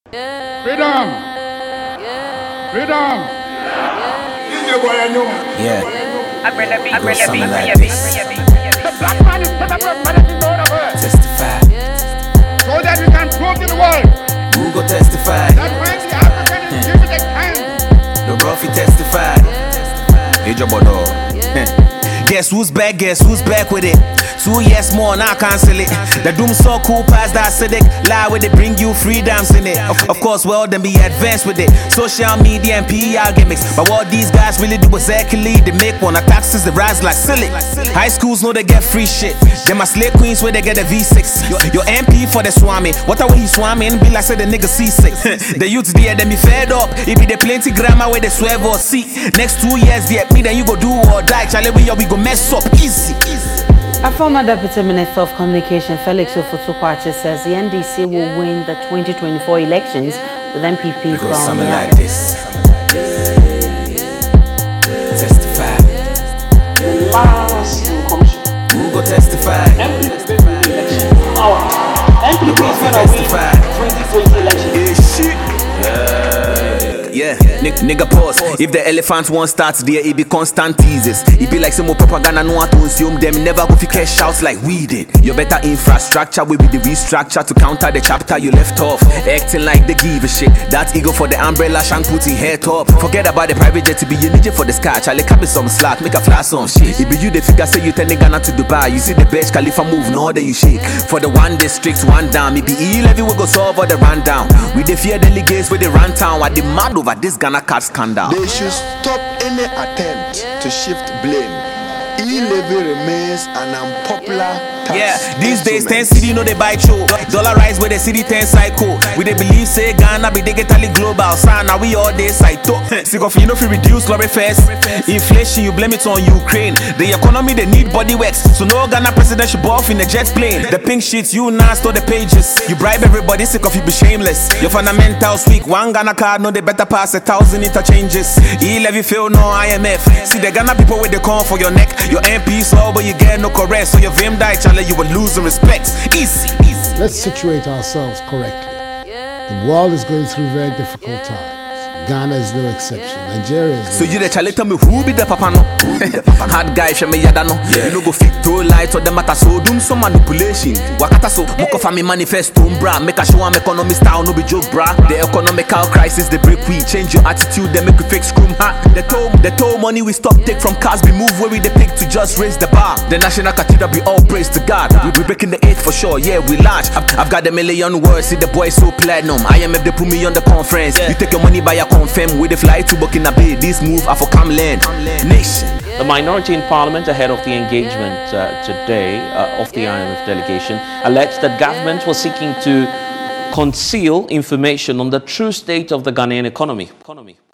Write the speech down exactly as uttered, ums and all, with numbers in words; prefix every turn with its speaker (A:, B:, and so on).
A: Freedom! Freedom!
B: Yeah.
C: It
B: goes something like this.
A: The black man is celebrating medicine all over.
B: Testify.
A: So that we can prove to the world
B: Who go testify?
A: that when the African is given the time,
B: The Ruffy testify. Hey, Jobodo. Guess who's back? Guess who's back with it? Two years more, now I cancel it. The doom so cool past that acidic. Lie with it, bring you freedoms in it. Of, of course, well, then be advanced with it. Social media and P R gimmicks. But what these guys really do exactly, they make one of taxes, they rise like silly. High schools know they get free shit. Them are slave queens where they get a V six. Your, your M P for the swarming. What are we he swarming? Be like say the nigga C six. The youths there, them be fed up. It be the plenty grammar where they swerve or see. Next two years, yeah, me then you go do or die. Charlie, we we go mess up easy. easy.
D: A former Deputy Minister of Communication, Felix Ofosu-Kwakye, says the N D C will win the twenty twenty-four elections with M P P from
B: something like this. Testify.
E: The last commission.
B: Who go testify?
E: M P P election. Our M P P is gonna win twenty twenty elections.
B: Yeah, N nigga pause. If the elephant won't start there, it be constant teases. It be like some more propaganda, no one to assume them never go fi cash shouts like we did. Your better infrastructure will be the restructure to counter the chapter you left off. Acting like they give a shit. That ego for the umbrella shan't put in head top. Forget about the private jet to be your ninja for the sky. Charlie can be some slack, make a flash some shit. It be you the figure say you turn the Ghana to Dubai. You see the Burj Khalifa move, no that you shake. For the one district, one down. It be E-Levy we go solve all the rundown. We the fear delegates with the run town. What the mad over this Ghana card scandal.
F: They should stop any attempt to shift blame. E-Levy remains an unpopular tax.
B: Yeah, these days ten city no they buy show. Dollar rise with the city ten cycle. We they believe say Ghana be digitally global. So now we all day saito. Sick of you know if you reduce lorry fares. Inflation you blame it on Ukraine. The economy they need body works. So no Ghana president should buff in a jet plane. The pink sheets you now store the pages. You bribe everybody sick of you be shameless. Your fundamentals weak. One Ghana card no they better pass a thousand interchanges. E-Levy fail no I M F. See the Ghana people with the corn for your neck. Your M P slow but you get no correct. So your vim die Charlie you will lose the respect. Easy, easy.
G: Let's situate ourselves correctly. The world is going through very difficult times. Ghana is no exception. Nigeria is no
B: So you the Charlie tell me who be the papa no? Hard guy show me yada no. You no go fit throw light or the matter so doom some manipulation. Wakata so moko fa me manifesto bra. Make a show am economy style no be joke bra. The economical crisis they break we change your attitude they make you fake scream hat. The toll the toll money we stop take from cars we move where we they pick to just raise the bar. The national cathedral be all praise to God. We be breaking the eighth for sure. Yeah we large. I've, I've got a million words. See the boy so platinum. I M F they put me on the conference. You take your money by your confirm with the fly to Burkina Bay. This move I for come land nation.
H: The minority in parliament ahead of the engagement uh, today uh, of the I M F delegation alleged that government was seeking to conceal information on the true state of the Ghanaian economy. economy.